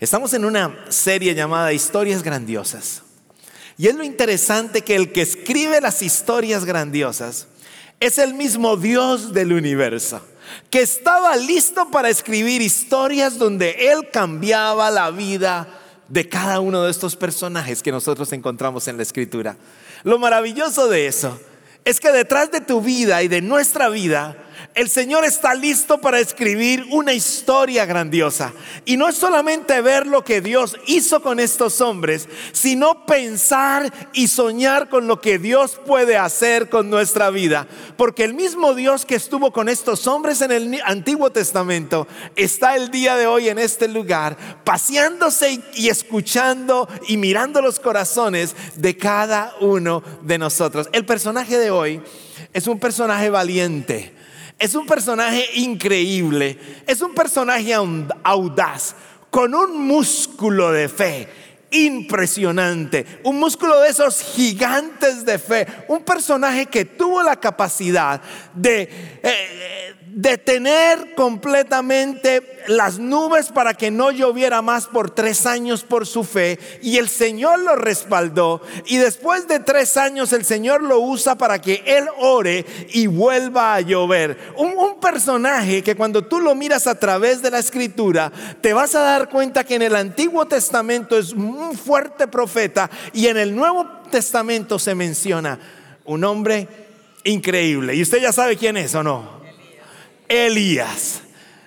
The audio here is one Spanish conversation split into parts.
Estamos en una serie llamada Historias Grandiosas. Y es lo interesante que el que escribe las historias grandiosas es el mismo Dios del universo, que estaba listo para escribir historias donde Él cambiaba la vida de cada uno de estos personajes que nosotros encontramos en la Escritura. Lo maravilloso de eso es que detrás de tu vida y de nuestra vida, el Señor está listo para escribir una historia grandiosa. Y no es solamente ver lo que Dios hizo con estos hombres, sino pensar y soñar con lo que Dios puede hacer con nuestra vida. Porque el mismo Dios que estuvo con estos hombres en el Antiguo Testamento está el día de hoy en este lugar, paseándose y escuchando y mirando los corazones de cada uno de nosotros. El personaje de hoy es un personaje valiente. Es un personaje increíble, es un personaje audaz, con un músculo de fe impresionante, un músculo de esos gigantes de fe, un personaje que tuvo la capacidad de detener completamente las nubes para que no lloviera más por 3 años por su fe, y el Señor lo respaldó, y después de 3 años el Señor lo usa para que él ore y vuelva a llover. Un personaje que cuando tú lo miras a través de la Escritura te vas a dar cuenta que en el Antiguo Testamento es un fuerte profeta, y en el Nuevo Testamento se menciona un hombre increíble. Y usted ya sabe quién es, ¿o no? Elías,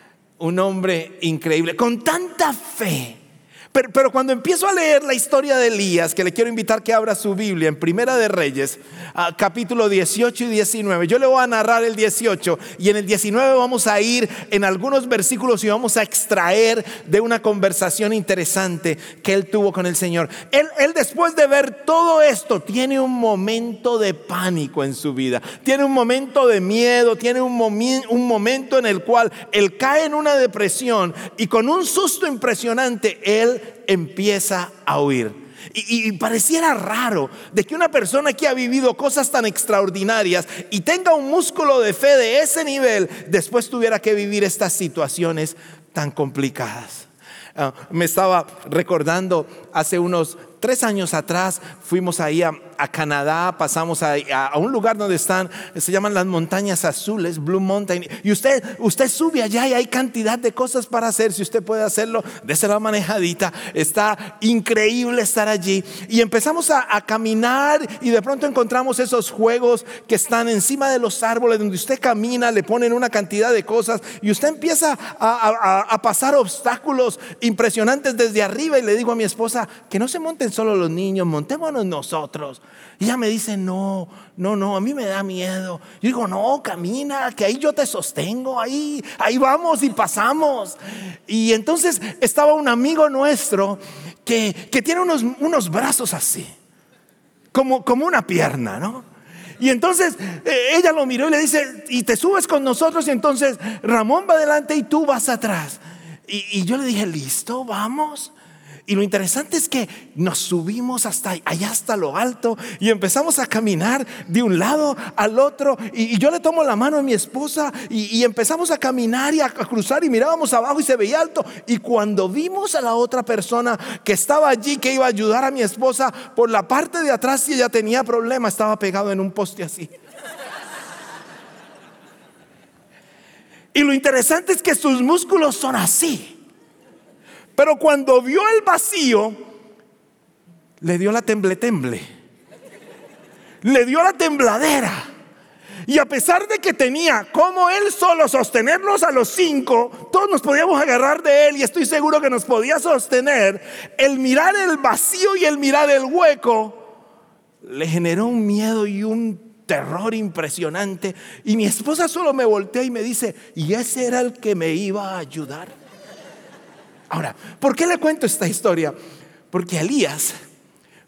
un hombre increíble, con tanta fe. Pero cuando empiezo a leer la historia de Elías, que le quiero invitar que abra su Biblia en Primera de Reyes, capítulo 18 y 19. Yo le voy a narrar el 18 y en el 19 vamos a ir en algunos versículos y vamos a extraer de una conversación interesante que él tuvo con el Señor. Él después de ver todo esto tiene un momento de pánico en su vida, tiene un momento de miedo, tiene un momento en el cual él cae en una depresión, y con un susto impresionante él empieza a huir. Y pareciera raro de que una persona que ha vivido cosas tan extraordinarias y tenga un músculo de fe de ese nivel, después tuviera que vivir estas situaciones tan complicadas. Me estaba recordando hace unos 3 años atrás, fuimos ahí a Canadá, pasamos a un lugar donde se llaman las montañas azules, Blue Mountain, y usted sube allá y hay cantidad de cosas para hacer. Si usted puede hacerlo, dése la manejadita, está increíble estar allí. Y empezamos a caminar, y de pronto encontramos esos juegos que están encima de los árboles, donde usted camina, le ponen una cantidad de cosas, y usted empieza a pasar obstáculos impresionantes desde arriba. Y le digo a mi esposa que no se monten solo los niños, montémonos nosotros. Y ella me dice, no, a mí me da miedo. Yo digo, no, camina, que ahí yo te sostengo, ahí vamos y pasamos. Y entonces estaba un amigo nuestro que tiene unos brazos así, como una pierna, ¿no? Y entonces ella lo miró y le dice, y te subes con nosotros. Y entonces Ramón va adelante y tú vas atrás. Y yo le dije, listo, vamos. Y lo interesante es que nos subimos allá hasta lo alto, y empezamos a caminar de un lado al otro, y yo le tomo la mano a mi esposa, y empezamos a caminar y a cruzar, y mirábamos abajo y se veía alto. Y cuando vimos a la otra persona que estaba allí, que iba a ayudar a mi esposa, por la parte de atrás, si ella tenía problema, estaba pegado en un poste así. Y lo interesante es que sus músculos son así. Pero cuando vio el vacío, le dio la temble, le dio la tembladera. Y a pesar de que tenía como él solo sostenernos a los 5, todos nos podíamos agarrar de él, y estoy seguro que nos podía sostener. El mirar el vacío y el mirar el hueco le generó un miedo y un terror impresionante. Y mi esposa solo me voltea y me dice, ¿y ese era el que me iba a ayudar? Ahora, ¿por qué le cuento esta historia? Porque Elías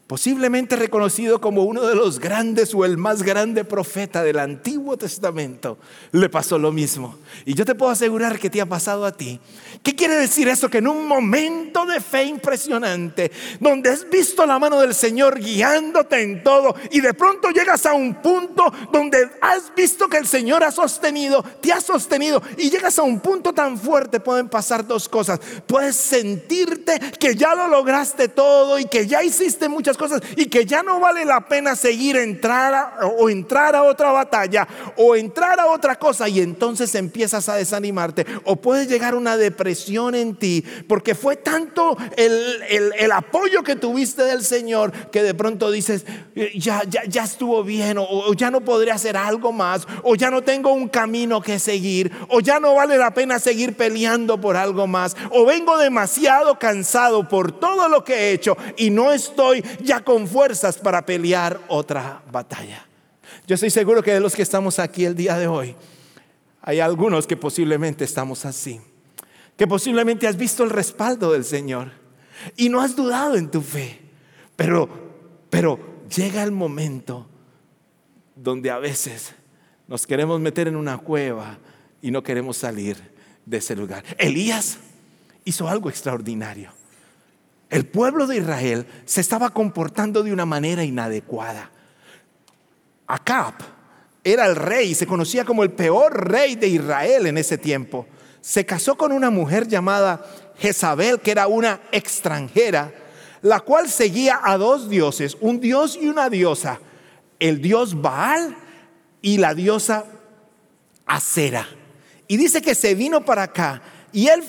posiblemente reconocido como uno de los grandes o el más grande profeta del Antiguo Testamento, le pasó lo mismo. Y yo te puedo asegurar que te ha pasado a ti. ¿Qué quiere decir eso? Que en un momento de fe impresionante, donde has visto la mano del Señor guiándote en todo, y de pronto llegas a un punto donde has visto que el Señor ha sostenido, te ha sostenido, y llegas a un punto tan fuerte, pueden pasar dos cosas. Puedes sentirte que ya lo lograste todo y que ya hiciste muchas cosas y que ya no vale la pena seguir entrar a otra batalla o entrar a otra cosa, y entonces empiezas a desanimarte, o puede llegar una depresión en ti porque fue tanto el apoyo que tuviste del Señor que de pronto dices ya estuvo bien, o ya no podré hacer algo más, o ya no tengo un camino que seguir, o ya no vale la pena seguir peleando por algo más, o vengo demasiado cansado por todo lo que he hecho y no estoy ya con fuerzas para pelear otra batalla. Yo estoy seguro que de los que estamos aquí el día de hoy, hay algunos que posiblemente estamos así, que posiblemente has visto el respaldo del Señor y no has dudado en tu fe, pero llega el momento donde a veces nos queremos meter en una cueva y no queremos salir de ese lugar. Elías hizo algo extraordinario. El pueblo de Israel se estaba comportando de una manera inadecuada. Acab era el rey, se conocía como el peor rey de Israel en ese tiempo. Se casó con una mujer llamada Jezabel, que era una extranjera, la cual seguía a dos dioses, un dios y una diosa, el dios Baal y la diosa Acera. Y dice que se vino para acá y ella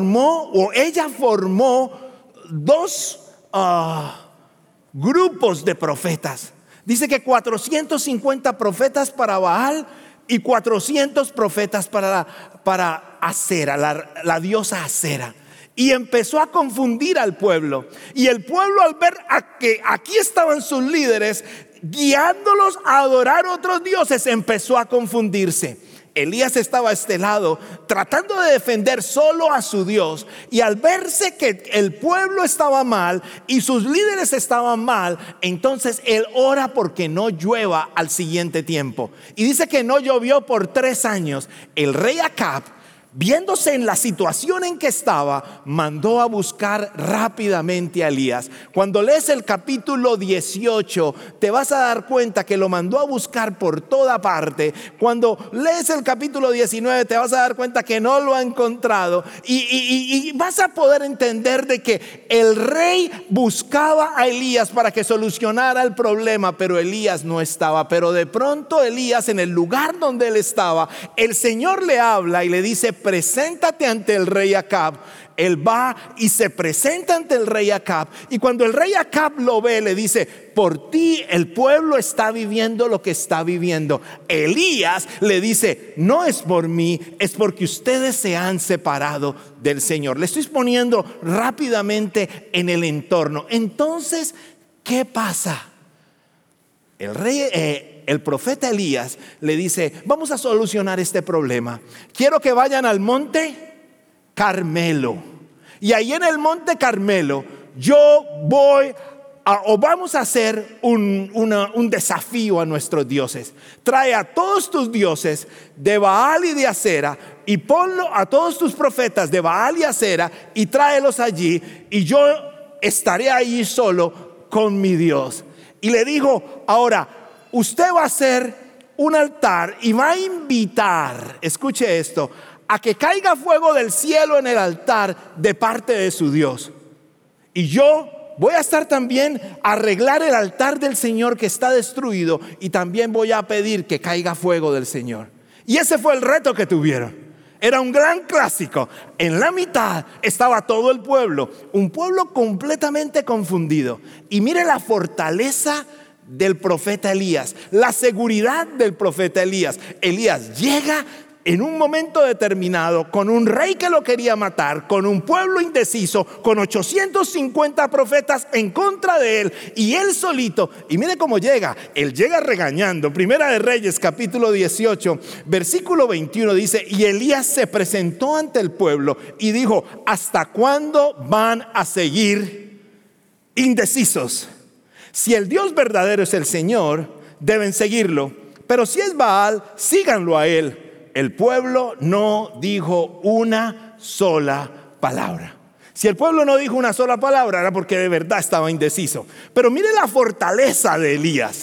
formó dos grupos de profetas. Dice que 450 profetas para Baal y 400 profetas para Acera, la diosa Acera. Y empezó a confundir al pueblo. Y el pueblo, al ver que aquí estaban sus líderes guiándolos a adorar otros dioses, empezó a confundirse. Elías estaba a este lado tratando de defender solo a su Dios, y al verse que el pueblo estaba mal y sus líderes estaban mal, entonces él ora porque no llueva al siguiente tiempo. Y dice que no llovió por 3 años. El rey Acab, viéndose en la situación en que estaba, mandó a buscar rápidamente a Elías. Cuando lees el capítulo 18, te vas a dar cuenta que lo mandó a buscar por toda parte. Cuando lees el capítulo 19, te vas a dar cuenta que no lo ha encontrado. Y vas a poder entender de que el rey buscaba a Elías para que solucionara el problema, pero Elías no estaba. Pero de pronto Elías, en el lugar donde él estaba, el Señor le habla y le dice: preséntate ante el rey Acab. Él va y se presenta ante el rey Acab, y cuando el rey Acab lo ve, le dice: por ti el pueblo está viviendo lo que está viviendo. Elías le dice: no es por mí, es porque ustedes se han separado del Señor. Le estoy poniendo rápidamente en el entorno. Entonces, ¿qué pasa? El profeta Elías le dice: vamos a solucionar este problema. Quiero que vayan al monte Carmelo, y ahí en el monte Carmelo vamos a hacer un desafío a nuestros dioses. Trae a todos tus dioses de Baal y de Acera, y ponlo a todos tus profetas de Baal y Acera, y tráelos allí, y yo estaré ahí solo con mi Dios. Y le dijo: ahora usted va a hacer un altar y va a invitar, escuche esto, a que caiga fuego del cielo en el altar de parte de su Dios. Y yo voy a estar también a arreglar el altar del Señor que está destruido, y también voy a pedir que caiga fuego del Señor. Y ese fue el reto que tuvieron. Era un gran clásico. En la mitad estaba todo el pueblo, un pueblo completamente confundido. Y mire la fortaleza del profeta Elías, la seguridad del profeta Elías. Elías llega en un momento determinado con un rey que lo quería matar, con un pueblo indeciso, con 850 profetas en contra de él, y él solito. Y mire cómo llega. Él llega regañando. Primera de Reyes, capítulo 18, versículo 21, dice: y Elías se presentó ante el pueblo y dijo: ¿hasta cuándo van a seguir indecisos? Si el Dios verdadero es el Señor, deben seguirlo. Pero si es Baal, síganlo a él. El pueblo no dijo una sola palabra. Si el pueblo no dijo una sola palabra, era porque de verdad estaba indeciso. Pero mire la fortaleza de Elías.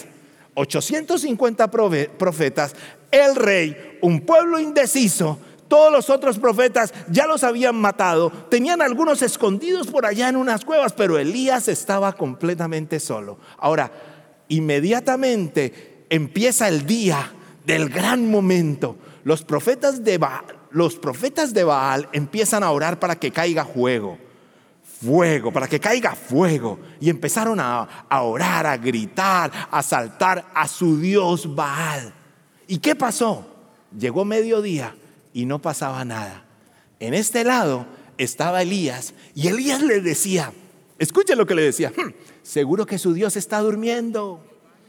850 profetas, el rey, un pueblo indeciso. Todos los otros profetas ya los habían matado. Tenían algunos escondidos por allá en unas cuevas, pero Elías estaba completamente solo. Ahora, inmediatamente empieza el día del gran momento. Los profetas de Baal empiezan a orar para que caiga fuego, para que caiga fuego. Y empezaron a orar, a gritar, a saltar a su dios Baal. ¿Y qué pasó? Llegó mediodía y no pasaba nada. En este lado estaba Elías, y Elías le decía, escuchen lo que le decía: seguro que su Dios está durmiendo.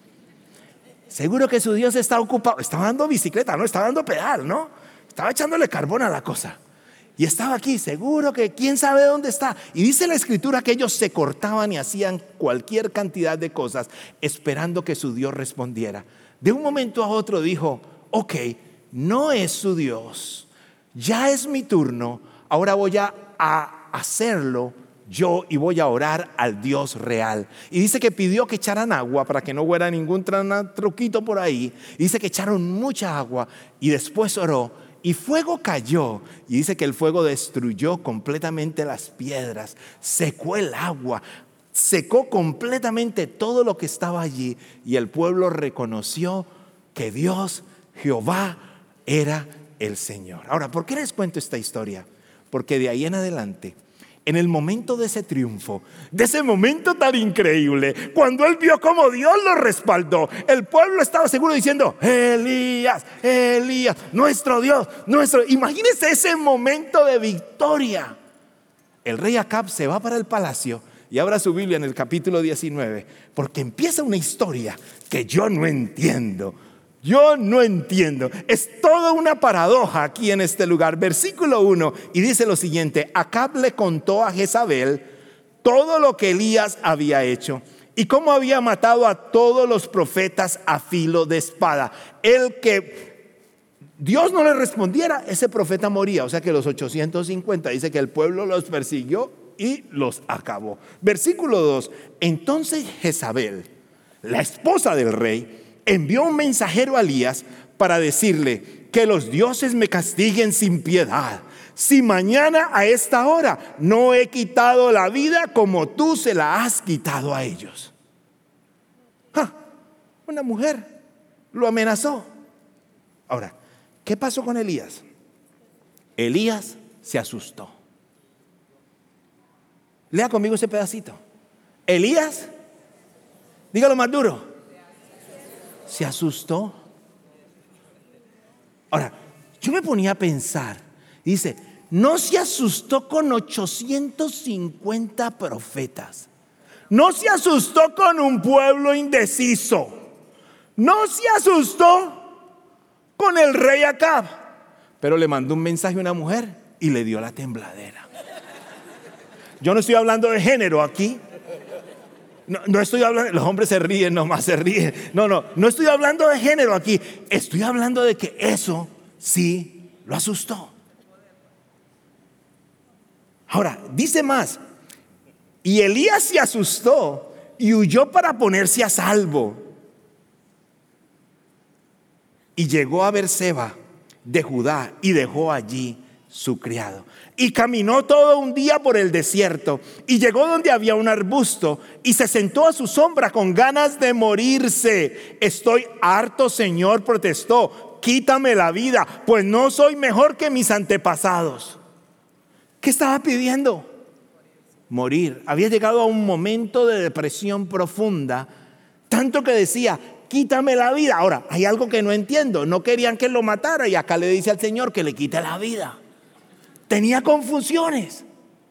Seguro que su Dios está ocupado. Estaba dando bicicleta, no estaba dando pedal, ¿no? Estaba echándole carbón a la cosa. Y estaba aquí, seguro que quién sabe dónde está. Y dice la escritura que ellos se cortaban y hacían cualquier cantidad de cosas esperando que su Dios respondiera. De un momento a otro dijo: ok, no es su Dios, ya es mi turno, ahora voy a hacerlo yo y voy a orar al Dios real. Y dice que pidió que echaran agua para que no hubiera ningún truquito por ahí. Y dice que echaron mucha agua y después oró y fuego cayó. Y dice que el fuego destruyó completamente las piedras, secó el agua, secó completamente todo lo que estaba allí. Y el pueblo reconoció que Dios, Jehová, era el Señor. Ahora, ¿por qué les cuento esta historia? Porque de ahí en adelante, en el momento de ese triunfo, de ese momento tan increíble, cuando él vio cómo Dios lo respaldó, el pueblo estaba seguro diciendo: Elías, Elías, nuestro Dios, nuestro. Imagínense ese momento de victoria. El rey Acab se va para el palacio y abra su Biblia en el capítulo 19, porque empieza una historia que yo no entiendo. Es toda una paradoja aquí en este lugar. Versículo 1, y dice lo siguiente: Acab le contó a Jezabel todo lo que Elías había hecho y cómo había matado a todos los profetas a filo de espada. El que Dios no le respondiera, ese profeta moría. O sea que los 850, dice que el pueblo los persiguió y los acabó. Versículo 2, entonces Jezabel, la esposa del rey, envió un mensajero a Elías para decirle: que los dioses me castiguen sin piedad, si mañana a esta hora no he quitado la vida como tú se la has quitado a ellos. Una mujer lo amenazó. Ahora, ¿qué pasó con Elías? Elías se asustó. Lea conmigo ese pedacito. Elías, dígalo más duro, se asustó. Ahora, yo me ponía a pensar, dice, no se asustó con 850 profetas, no se asustó con un pueblo indeciso, no se asustó con el rey Acab, pero le mandó un mensaje a una mujer y le dio la tembladera. Yo no estoy hablando de género aquí. No estoy hablando, los hombres se ríen, nomás se ríen. No estoy hablando de género aquí. Estoy hablando de que eso sí lo asustó. Ahora, dice más: y Elías se asustó y huyó para ponerse a salvo. Y llegó a Beerseba de Judá y dejó allí su criado. Y caminó todo un día por el desierto y llegó donde había un arbusto y se sentó a su sombra con ganas de morirse. Estoy harto, Señor, protestó, quítame la vida, pues no soy mejor que mis antepasados. ¿Qué estaba pidiendo? Morir. Había llegado a un momento de depresión profunda, tanto que decía: quítame la vida. Ahora, hay algo que no entiendo. No querían que lo matara y acá le dice al Señor que le quite la vida. Tenía confusiones.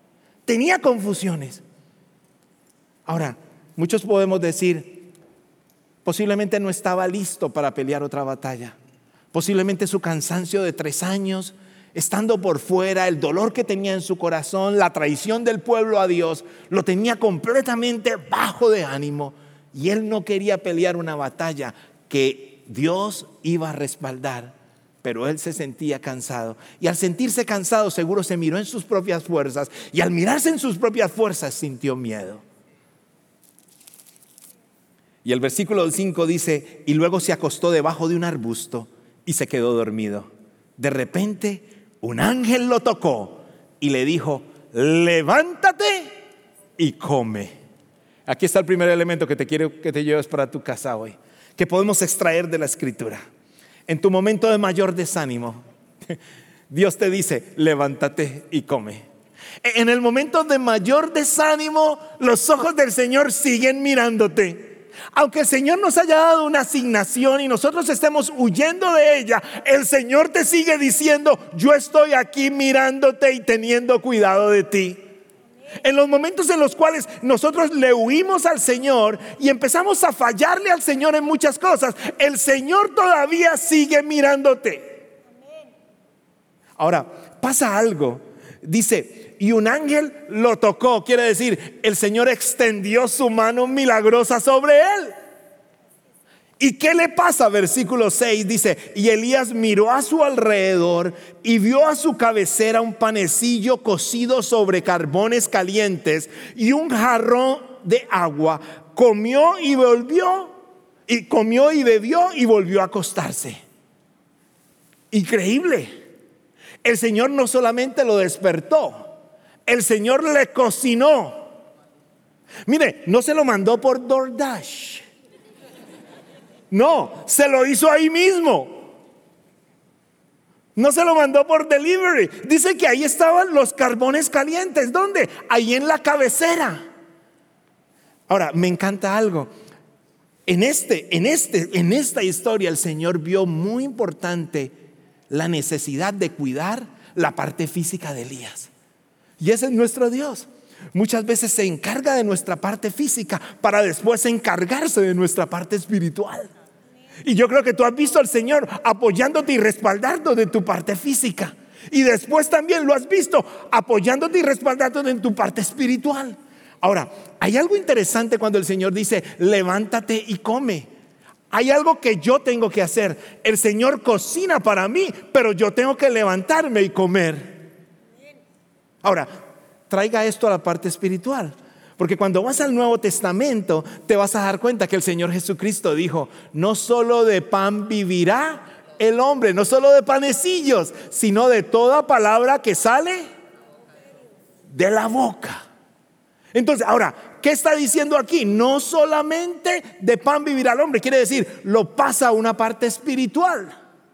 Ahora, muchos podemos decir: posiblemente no estaba listo para pelear otra batalla. Posiblemente su cansancio de 3 años, estando por fuera, el dolor que tenía en su corazón, la traición del pueblo a Dios, lo tenía completamente bajo de ánimo. Y él no quería pelear una batalla que Dios iba a respaldar, pero él se sentía cansado. Y al sentirse cansado, seguro se miró en sus propias fuerzas. Y al mirarse en sus propias fuerzas, sintió miedo. Y el versículo 5 dice: y luego se acostó debajo de un arbusto y se quedó dormido. De repente, un ángel lo tocó y le dijo: levántate y come. Aquí está el primer elemento que te quiero que te lleves para tu casa hoy, que podemos extraer de la Escritura. En tu momento de mayor desánimo, Dios te dice: levántate y come. En el momento de mayor desánimo, los ojos del Señor siguen mirándote. Aunque el Señor nos haya dado una asignación y nosotros estemos huyendo de ella, el Señor te sigue diciendo: yo estoy aquí mirándote y teniendo cuidado de ti. En los momentos en los cuales nosotros le huimos al Señor y empezamos a fallarle al Señor en muchas cosas, el Señor todavía sigue mirándote. Ahora, pasa algo. Dice: y un ángel lo tocó. Quiere decir, el Señor extendió su mano milagrosa sobre él. ¿Y qué le pasa? Versículo 6 dice: y Elías miró a su alrededor y vio a su cabecera un panecillo cocido sobre carbones calientes y un jarrón de agua. Comió y bebió y volvió a acostarse. Increíble. El Señor no solamente lo despertó, el Señor le cocinó. Mire, no se lo mandó por DoorDash. No, se lo hizo ahí mismo. No se lo mandó por delivery. Dice que ahí estaban los carbones calientes. ¿Dónde? Ahí en la cabecera. Ahora, me encanta algo. En esta historia el Señor vio muy importante la necesidad de cuidar la parte física de Elías. Y ese es nuestro Dios. Muchas veces se encarga de nuestra parte física para después encargarse de nuestra parte espiritual. Y yo creo que tú has visto al Señor apoyándote y respaldando de tu parte física. Y después también lo has visto apoyándote y respaldándote en tu parte espiritual. Ahora, hay algo interesante cuando el Señor dice: levántate y come. Hay algo que yo tengo que hacer. El Señor cocina para mí, pero yo tengo que levantarme y comer. Ahora, traiga esto a la parte espiritual, porque cuando vas al Nuevo Testamento te vas a dar cuenta que el Señor Jesucristo dijo: no solo de pan vivirá el hombre, no solo de panecillos, sino de toda palabra que sale de la boca. Entonces, ahora, ¿qué está diciendo aquí? No solamente de pan vivirá el hombre, quiere decir, lo pasa a una parte espiritual.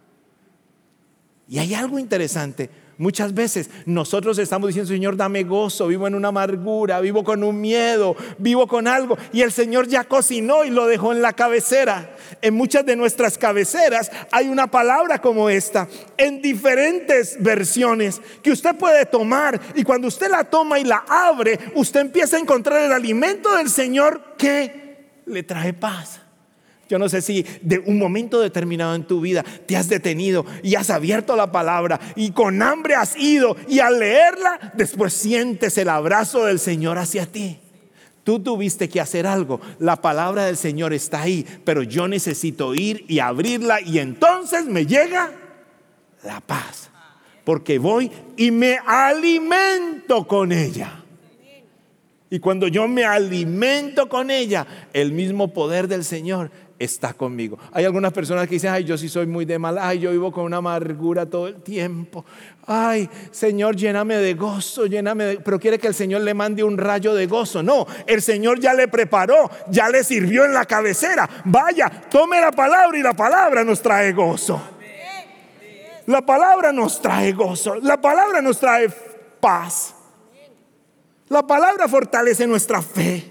Y hay algo interesante. Muchas veces nosotros estamos diciendo: Señor, dame gozo, vivo en una amargura, vivo con un miedo, vivo con algo. Y el Señor ya cocinó y lo dejó en la cabecera. En muchas de nuestras cabeceras hay una palabra como esta, en diferentes versiones, que usted puede tomar. Y cuando usted la toma y la abre, usted empieza a encontrar el alimento del Señor que le trae paz. Yo no sé si de un momento determinado en tu vida te has detenido y has abierto la palabra y con hambre has ido, y al leerla después sientes el abrazo del Señor hacia ti. Tú tuviste que hacer algo. La palabra del Señor está ahí, pero yo necesito ir y abrirla, y entonces me llega la paz, porque voy y me alimento con ella. Y cuando yo me alimento con ella, el mismo poder del Señor está conmigo. Hay algunas personas que dicen: ay, yo sí soy muy de mal, ay, yo vivo con una amargura todo el tiempo. Ay, Señor, lléname de gozo, pero quiere que el Señor le mande un rayo de gozo. No, el Señor ya le preparó, ya le sirvió en la cabecera. Vaya, tome la palabra, y la palabra nos trae gozo. La palabra nos trae gozo, la palabra nos trae paz. La palabra fortalece nuestra fe.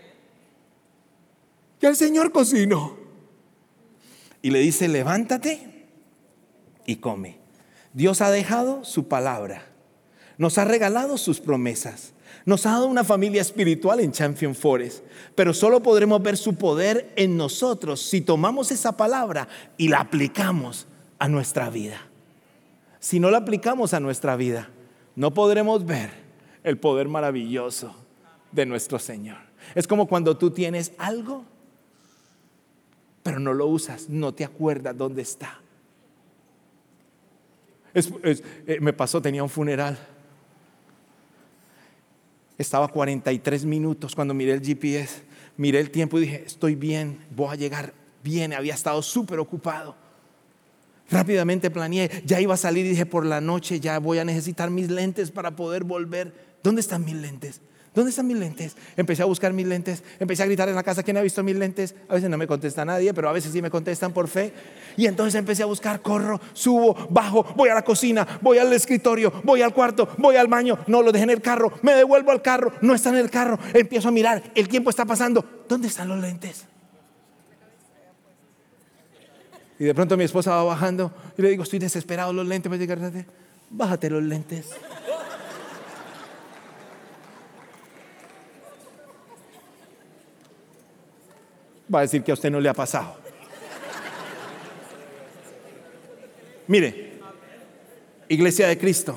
Y el Señor cocinó y le dice: levántate y come. Dios ha dejado su palabra, nos ha regalado sus promesas, nos ha dado una familia espiritual en Champion Forest, pero solo podremos ver su poder en nosotros si tomamos esa palabra y la aplicamos a nuestra vida. Si no la aplicamos a nuestra vida, no podremos ver el poder maravilloso de nuestro Señor. Es como cuando tú tienes algo pero no lo usas, no te acuerdas dónde está. Me pasó, tenía un funeral. Estaba a 43 minutos cuando miré el GPS, miré el tiempo y dije, estoy bien, voy a llegar bien. Había estado súper ocupado. Rápidamente planeé, ya iba a salir y dije, por la noche ya voy a necesitar mis lentes para poder volver. ¿Dónde están mis lentes? ¿Dónde están mis lentes? Empecé a buscar mis lentes, empecé a gritar en la casa, ¿quién ha visto mis lentes? A veces no me contesta nadie, pero a veces sí me contestan por fe. Y entonces empecé a buscar, corro, subo, bajo, voy a la cocina, voy al escritorio, voy al cuarto, voy al baño. No, lo dejé en el carro, me devuelvo al carro, no está en el carro. Empiezo a mirar, el tiempo está pasando. ¿Dónde están los lentes? Y de pronto mi esposa va bajando y le digo, estoy desesperado, los lentes. Bájate los lentes. Va a decir que a usted no le ha pasado. Mire, Iglesia de Cristo,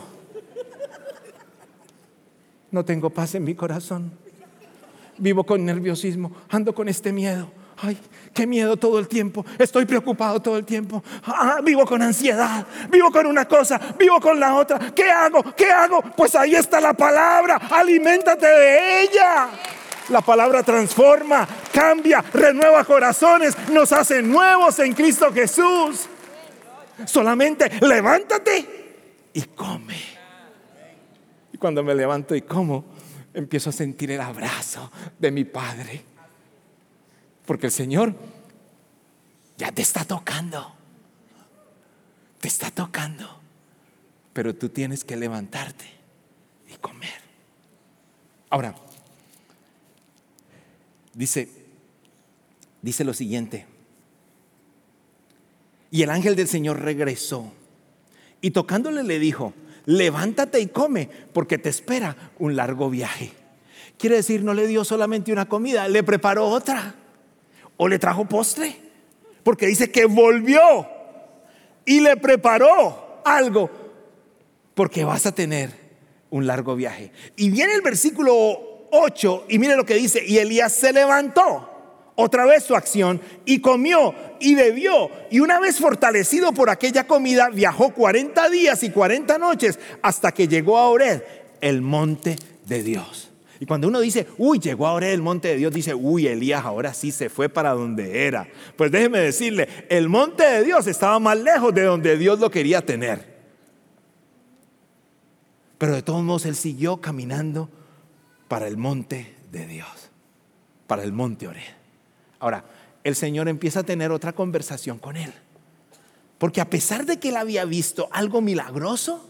no tengo paz en mi corazón. Vivo con nerviosismo, ando con este miedo. Ay, qué miedo todo el tiempo. Estoy preocupado todo el tiempo. Vivo con ansiedad, vivo con una cosa, vivo con la otra. ¿Qué hago? ¿Qué hago? Pues ahí está la palabra. Aliméntate de ella. La palabra transforma, cambia, renueva corazones, nos hace nuevos en Cristo Jesús. Solamente levántate y come. Y cuando me levanto y como, empiezo a sentir el abrazo de mi Padre. Porque el Señor ya te está tocando. Te está tocando. Pero tú tienes que levantarte y comer. Ahora, dice lo siguiente. Y el ángel del Señor regresó y tocándole le dijo, levántate y come, porque te espera un largo viaje. Quiere decir, no le dio solamente una comida, le preparó otra. O le trajo postre, porque dice que volvió y le preparó algo, porque vas a tener un largo viaje. Y viene el versículo 8 y mire lo que dice, y Elías se levantó, otra vez su acción, y comió y bebió, y una vez fortalecido por aquella comida, viajó 40 días y 40 noches hasta que llegó a Horeb, el monte de Dios. Y cuando uno dice, llegó a Horeb, el monte de Dios, dice, Elías ahora sí se fue para donde era. Pues déjeme decirle, el monte de Dios estaba más lejos de donde Dios lo quería tener. Pero de todos modos él siguió caminando para el monte de Dios, para el monte Horeb. Ahora, el Señor empieza a tener otra conversación con él. Porque a pesar de que él había visto algo milagroso,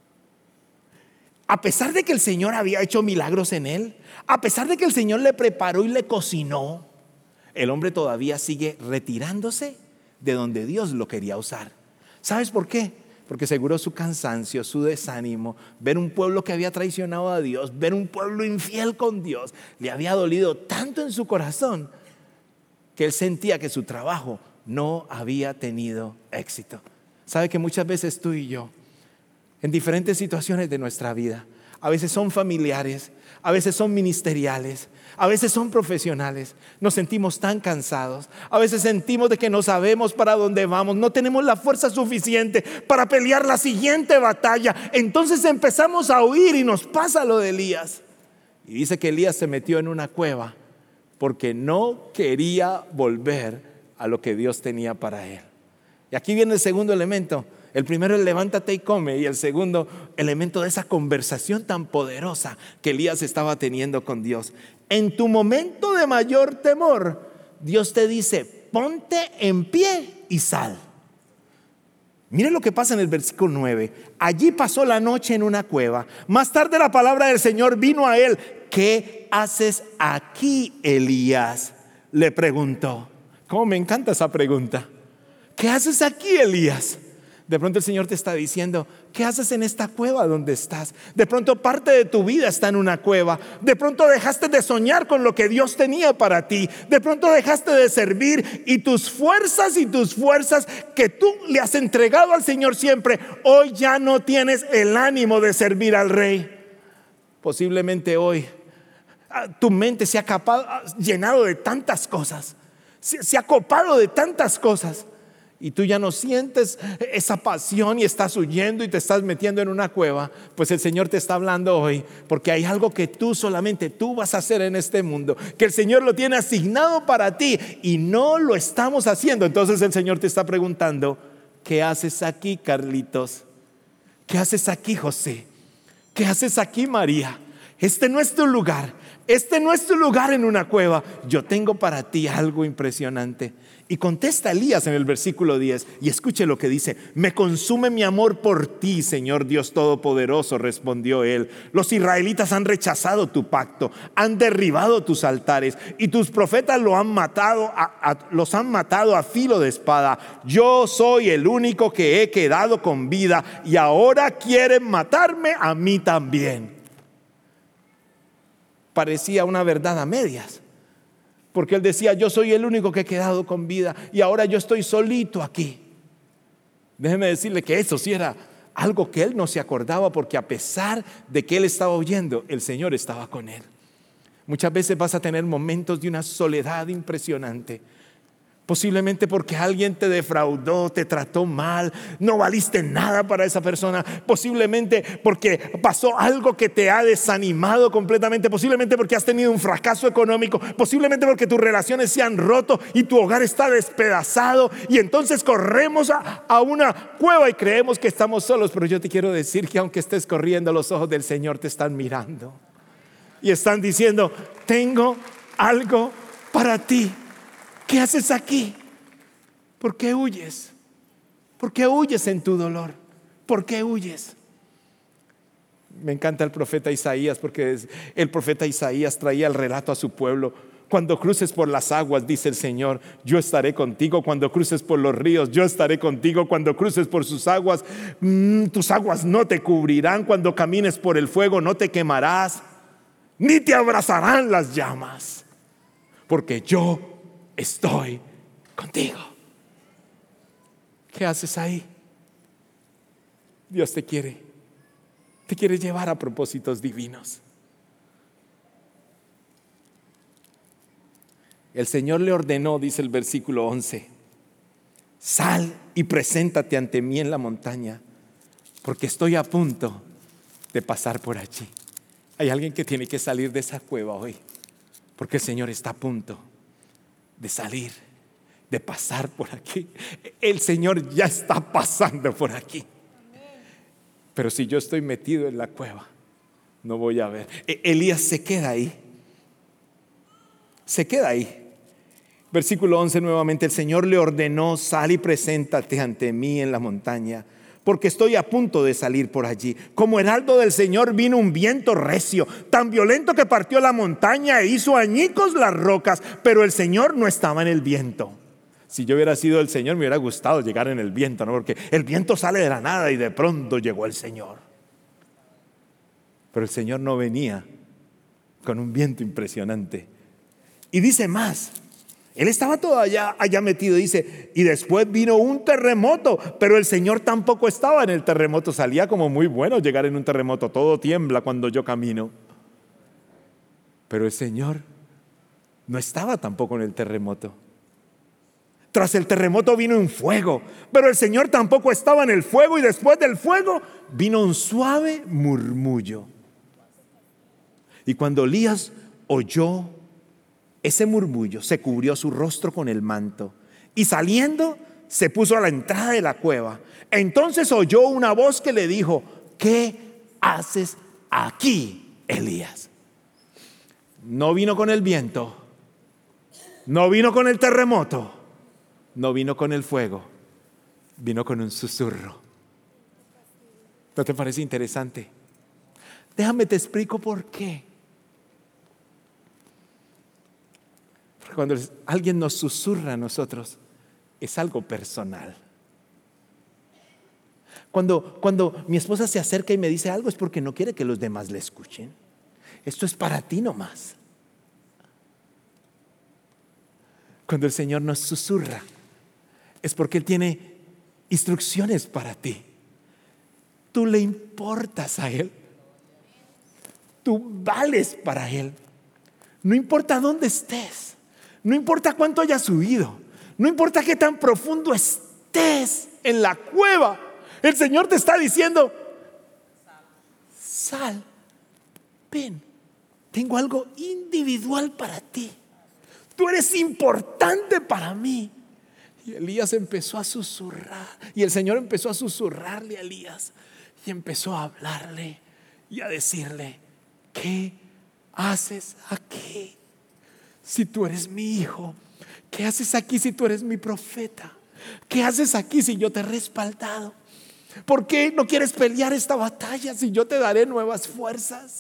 a pesar de que el Señor había hecho milagros en él, a pesar de que el Señor le preparó y le cocinó, el hombre todavía sigue retirándose de donde Dios lo quería usar. ¿Sabes por qué? Porque seguro su cansancio, su desánimo, ver un pueblo que había traicionado a Dios, ver un pueblo infiel con Dios, le había dolido tanto en su corazón que él sentía que su trabajo no había tenido éxito. ¿Sabe que muchas veces tú y yo, en diferentes situaciones de nuestra vida, a veces son familiares, a veces son ministeriales, a veces son profesionales, nos sentimos tan cansados, a veces sentimos de que no sabemos para dónde vamos, no tenemos la fuerza suficiente para pelear la siguiente batalla? Entonces empezamos a huir y nos pasa lo de Elías. Y dice que Elías se metió en una cueva porque no quería volver a lo que Dios tenía para él. Y aquí viene el segundo elemento. El primero es levántate y come, y el segundo elemento de esa conversación tan poderosa que Elías estaba teniendo con Dios. En tu momento de mayor temor, Dios te dice, ponte en pie y sal. Miren lo que pasa en el versículo 9. Allí pasó la noche en una cueva. Más tarde la palabra del Señor vino a él. ¿Qué haces aquí, Elías?, le preguntó. ¿Cómo me encanta esa pregunta? ¿Qué haces aquí, Elías? De pronto el Señor te está diciendo, ¿qué haces en esta cueva donde estás? De pronto parte de tu vida está en una cueva. De pronto dejaste de soñar con lo que Dios tenía para ti. De pronto dejaste de servir y tus fuerzas que tú le has entregado al Señor siempre, hoy ya no tienes el ánimo de servir al Rey. Posiblemente hoy tu mente se ha llenado de tantas cosas. se ha copado de tantas cosas. Y tú ya no sientes esa pasión y estás huyendo y te estás metiendo en una cueva. Pues el Señor te está hablando hoy, porque hay algo que solamente tú vas a hacer en este mundo, que el Señor lo tiene asignado para ti y no lo estamos haciendo. Entonces el Señor te está preguntando: ¿qué haces aquí, Carlitos? ¿Qué haces aquí, José? ¿Qué haces aquí, María? Este no es tu lugar. Este no es tu lugar en una cueva. Yo tengo para ti algo impresionante. Y contesta Elías en el versículo 10, y escuche lo que dice: me consume mi amor por ti, Señor Dios Todopoderoso, respondió él. Los israelitas han rechazado tu pacto, han derribado tus altares, y tus profetas los han matado a filo de espada. Yo soy el único que he quedado con vida, y ahora quieren matarme a mí también. Parecía una verdad a medias, porque él decía: yo soy el único que he quedado con vida y ahora yo estoy solito aquí. Déjeme decirle que eso sí era algo que él no se acordaba, porque a pesar de que él estaba huyendo, el Señor estaba con él. Muchas veces vas a tener momentos de una soledad impresionante. Posiblemente porque alguien te defraudó, te trató mal, no valiste nada para esa persona. Posiblemente porque pasó algo que te ha desanimado completamente. Posiblemente porque has tenido un fracaso económico. Posiblemente porque tus relaciones se han roto y tu hogar está despedazado. Y entonces corremos a una cueva y creemos que estamos solos. Pero yo te quiero decir que aunque estés corriendo, los ojos del Señor te están mirando y están diciendo: tengo algo para ti. ¿Qué haces aquí? ¿Por qué huyes? ¿Por qué huyes en tu dolor? ¿Por qué huyes? Me encanta el profeta Isaías, porque el profeta Isaías traía el relato a su pueblo. Cuando cruces por las aguas, dice el Señor, yo estaré contigo. Cuando cruces por los ríos, yo estaré contigo. Cuando cruces por sus aguas, tus aguas no te cubrirán. Cuando camines por el fuego, no te quemarás, ni te abrazarán las llamas, porque yo estoy contigo. ¿Qué haces ahí? Dios te quiere llevar a propósitos divinos. El Señor le ordenó, dice el versículo 11: sal y preséntate ante mí en la montaña, porque estoy a punto de pasar por allí. Hay alguien que tiene que salir de esa cueva hoy, porque el Señor está a punto de salir, de pasar por aquí. El Señor ya está pasando por aquí. Pero si yo estoy metido en la cueva, no voy a ver. Elías se queda ahí. Se queda ahí. Versículo 11 nuevamente: el Señor le ordenó: sal y preséntate ante mí en la montaña, porque estoy a punto de salir por allí. Como heraldo del Señor vino un viento recio, tan violento que partió la montaña e hizo añicos las rocas, pero el Señor no estaba en el viento. Si yo hubiera sido el Señor, me hubiera gustado llegar en el viento, ¿no? Porque el viento sale de la nada y de pronto llegó el Señor. Pero el Señor no venía con un viento impresionante. Y dice más: él estaba todo allá metido, dice, y después vino un terremoto, pero el Señor tampoco estaba en el terremoto. Salía como muy bueno llegar en un terremoto, todo tiembla cuando yo camino. Pero el Señor no estaba tampoco en el terremoto. Tras el terremoto vino un fuego, pero el Señor tampoco estaba en el fuego, y después del fuego vino un suave murmullo. Y cuando Elías oyó ese murmullo, se cubrió su rostro con el manto y saliendo se puso a la entrada de la cueva. Entonces oyó una voz que le dijo: ¿qué haces aquí, Elías? No vino con el viento, no vino con el terremoto, no vino con el fuego, vino con un susurro. ¿No te parece interesante? Déjame te explico por qué. Cuando alguien nos susurra a nosotros, es algo personal. Cuando mi esposa se acerca y me dice algo, es porque no quiere que los demás le escuchen. Esto es para ti nomás. Cuando el Señor nos susurra, es porque Él tiene instrucciones para ti. Tú le importas a Él. Tú vales para Él. No importa dónde estés. no importa cuánto hayas subido, no importa qué tan profundo estés en la cueva, el Señor te está diciendo: sal, ven, tengo algo individual para ti. Tú eres importante para mí. Y Elías empezó a susurrar, y el Señor empezó a susurrarle a Elías, y empezó a hablarle y a decirle: ¿qué haces aquí si tú eres mi hijo? ¿Qué haces aquí si tú eres mi profeta? ¿Qué haces aquí si yo te he respaldado? ¿Por qué no quieres pelear esta batalla si yo te daré nuevas fuerzas?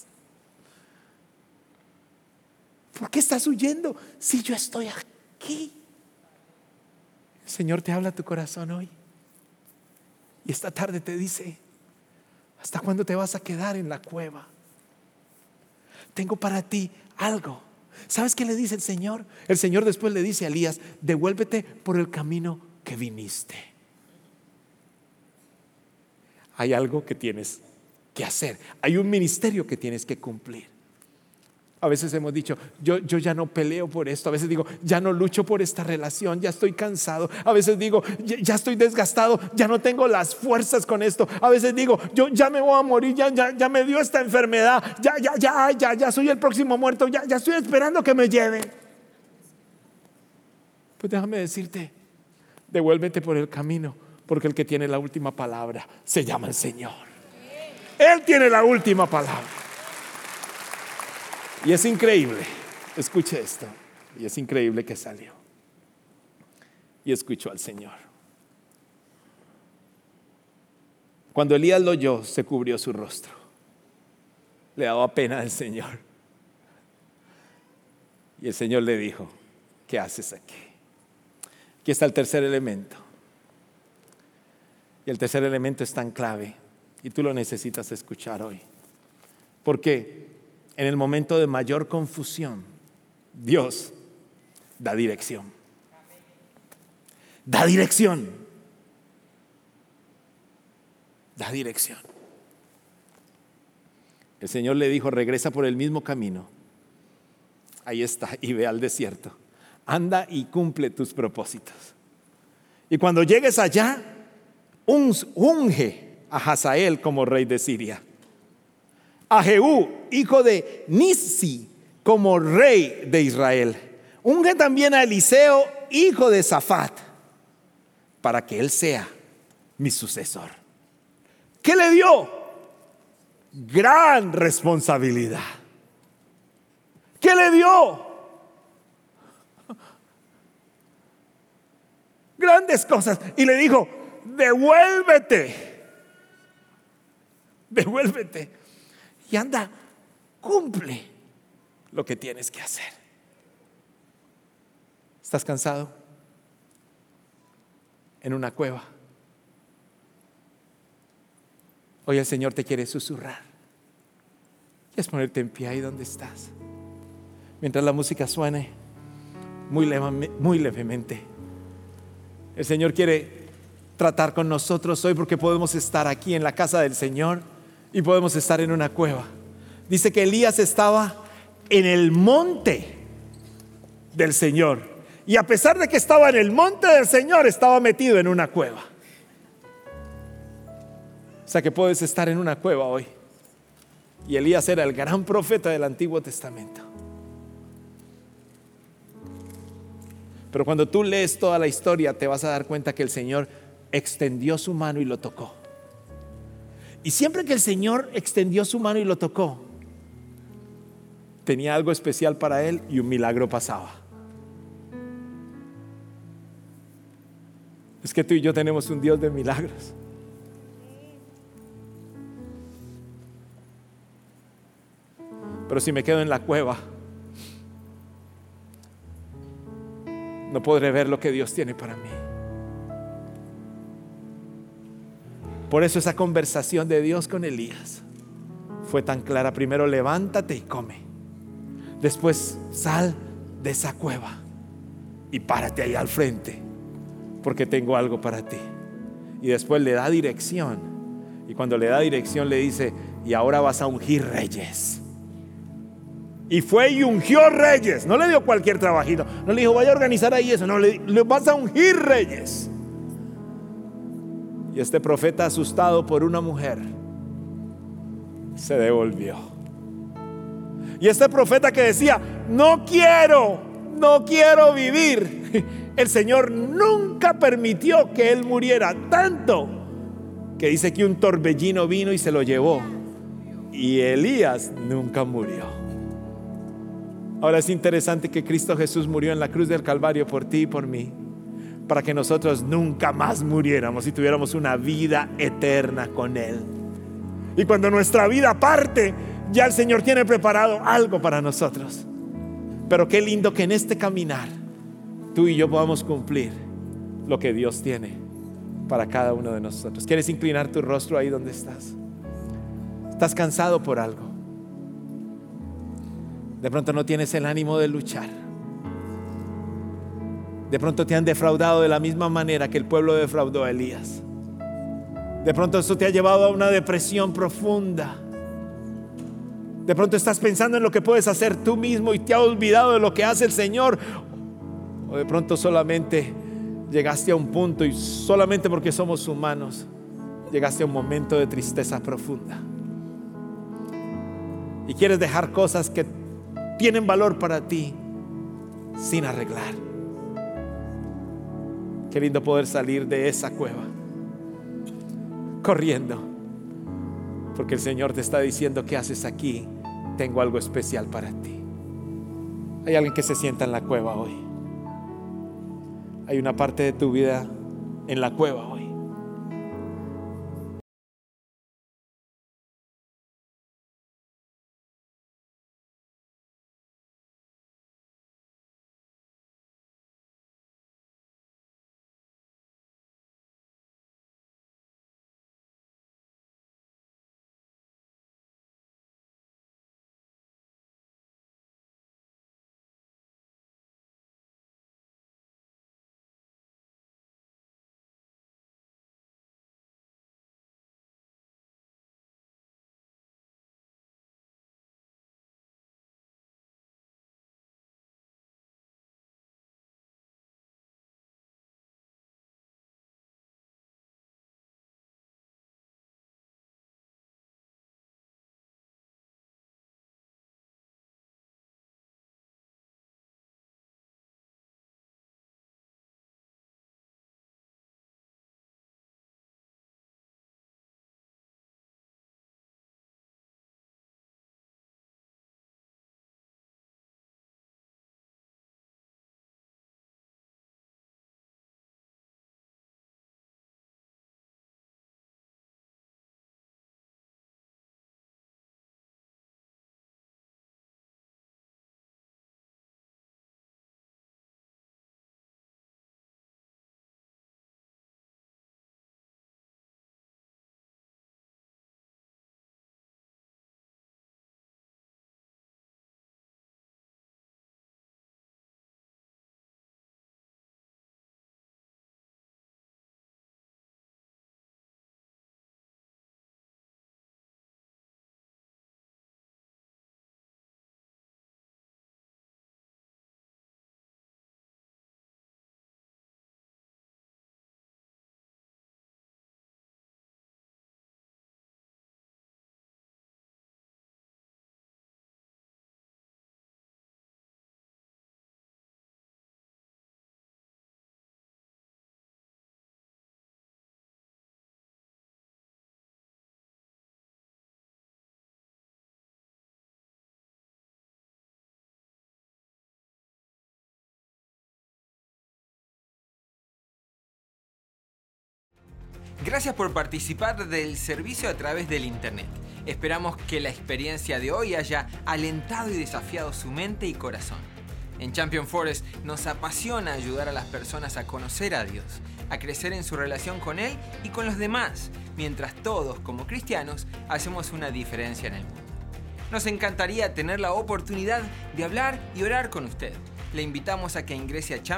¿Por qué estás huyendo si yo estoy aquí? El Señor te habla a tu corazón hoy, y esta tarde te dice: ¿hasta cuándo te vas a quedar en la cueva? Tengo para ti algo. ¿Sabes qué le dice el Señor? El Señor después le dice a Elías: devuélvete por el camino que viniste. Hay algo que tienes que hacer, hay un ministerio que tienes que cumplir. A veces hemos dicho: yo ya no peleo por esto. A veces digo: ya no lucho por esta relación, ya estoy cansado. A veces digo: ya estoy desgastado, ya no tengo las fuerzas con esto. A veces digo: yo ya me voy a morir, ya me dio esta enfermedad, ya soy el próximo muerto, ya estoy esperando que me lleven. Pues déjame decirte: devuélvete por el camino, porque el que tiene la última palabra se llama el Señor. Él tiene la última palabra. Y es increíble, escuche esto, y es increíble que salió y escuchó al Señor. Cuando Elías lo oyó, se cubrió su rostro. Le daba pena al Señor. Y el Señor le dijo: ¿qué haces aquí? Aquí está el tercer elemento. Y el tercer elemento es tan clave, y tú lo necesitas escuchar hoy. Porque en el momento de mayor confusión, Dios da dirección. Da dirección. Da dirección. El Señor le dijo: regresa por el mismo camino. Ahí está, y ve al desierto. Anda y cumple tus propósitos. Y cuando llegues allá, unge a Hazael como rey de Siria, a Jehú, hijo de Nissi, como rey de Israel. Unge también a Eliseo, hijo de Safat, para que él sea mi sucesor. ¿Qué le dio? Gran responsabilidad. ¿Qué le dio? Grandes cosas. Y le dijo: devuélvete. Devuélvete. Y anda, cumple lo que tienes que hacer. ¿Estás cansado? En una cueva. Hoy el Señor te quiere susurrar. ¿Quieres ponerte en pie ahí donde estás? Mientras la música suene muy levemente. El Señor quiere tratar con nosotros hoy, porque podemos estar aquí en la casa del Señor y podemos estar en una cueva. Dice que Elías estaba en el monte del Señor, y a pesar de que estaba en el monte del Señor, estaba metido en una cueva. O sea que puedes estar en una cueva hoy. Y Elías era el gran profeta del Antiguo Testamento. Pero cuando tú lees toda la historia, te vas a dar cuenta que el Señor extendió su mano y lo tocó. Y siempre que el Señor extendió su mano y lo tocó, tenía algo especial para él, y un milagro pasaba. Es que tú y yo tenemos un Dios de milagros. Pero si me quedo en la cueva, no podré ver lo que Dios tiene para mí. Por eso esa conversación de Dios con Elías fue tan clara. Primero, levántate y come. Después, sal de esa cueva y párate ahí al frente, porque tengo algo para ti. Y después le da dirección. Y cuando le da dirección le dice: y ahora vas a ungir reyes. Y fue y ungió reyes. No le dio cualquier trabajito. No le dijo, vaya a organizar ahí eso. No, le vas a ungir reyes. Y este profeta, asustado por una mujer, se devolvió. Y este profeta que decía, no quiero vivir, el Señor nunca permitió que él muriera, tanto que dice que un torbellino vino y se lo llevó. Y Elías nunca murió. Ahora es interesante que Cristo Jesús murió en la cruz del Calvario por ti y por mí, para que nosotros nunca más muriéramos y tuviéramos una vida eterna con Él. Y cuando nuestra vida parte, ya el Señor tiene preparado algo para nosotros. Pero qué lindo que en este caminar tú y yo podamos cumplir lo que Dios tiene para cada uno de nosotros. ¿Quieres inclinar tu rostro ahí donde estás? ¿Estás cansado por algo? De pronto no tienes el ánimo de luchar. De pronto te han defraudado de la misma manera que el pueblo defraudó a Elías. De pronto esto te ha llevado a una depresión profunda. De pronto estás pensando en lo que puedes hacer tú mismo y te has olvidado de lo que hace el Señor. O de pronto solamente llegaste a un punto y solamente porque somos humanos llegaste a un momento de tristeza profunda. Y quieres dejar cosas que tienen valor para ti sin arreglar. Qué lindo poder salir de esa cueva corriendo, porque el Señor te está diciendo, ¿qué haces aquí? Tengo algo especial para ti. Hay alguien que se sienta en la cueva hoy. Hay una parte de tu vida en la cueva hoy. Gracias por participar del servicio a través del internet. Esperamos que la experiencia de hoy haya alentado y desafiado su mente y corazón. En Champion Forest nos apasiona ayudar a las personas a conocer a Dios, a crecer en su relación con Él y con los demás, mientras todos, como cristianos, hacemos una diferencia en el mundo. Nos encantaría tener la oportunidad de hablar y orar con usted. Le invitamos a que ingrese a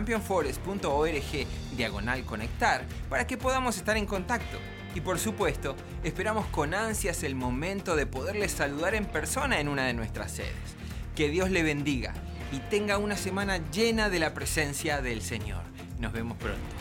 championforest.org/conectar para que podamos estar en contacto. Y por supuesto, esperamos con ansias el momento de poderles saludar en persona en una de nuestras sedes. Que Dios le bendiga y tenga una semana llena de la presencia del Señor. Nos vemos pronto.